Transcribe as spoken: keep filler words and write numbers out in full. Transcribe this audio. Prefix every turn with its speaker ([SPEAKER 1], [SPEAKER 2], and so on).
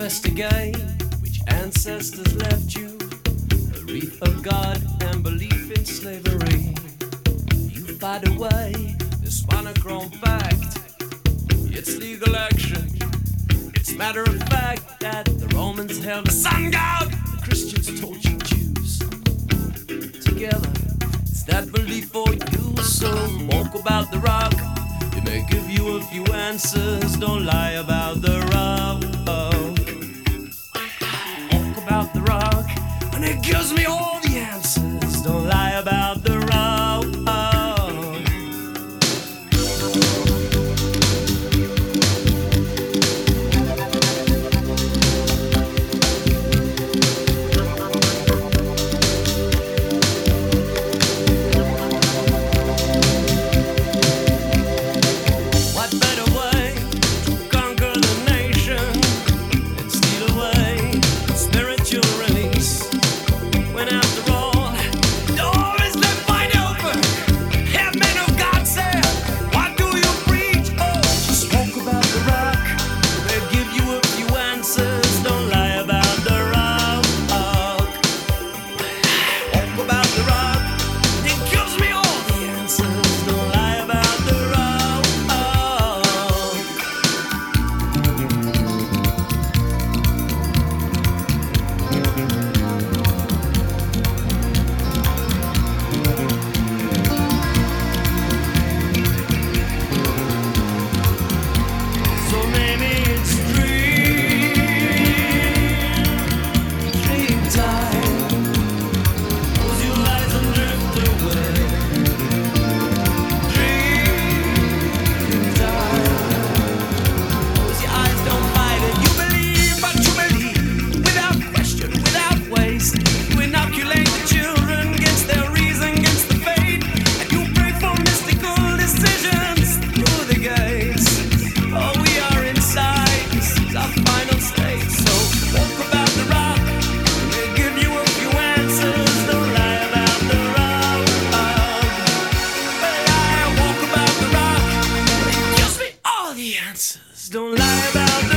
[SPEAKER 1] Investigate which ancestors left you a wreath of God and belief in slavery. You fight away this monochrome fact. It's legal action. It's matter of fact that the Romans held a sun god. The Christians told you Jews. Together, it's that belief for you. So walk about the rock. It may give you a few answers. Don't lie about the rock. Walk about the rock, and it gives me all the answers. Don't lie about the rock. Don't lie about the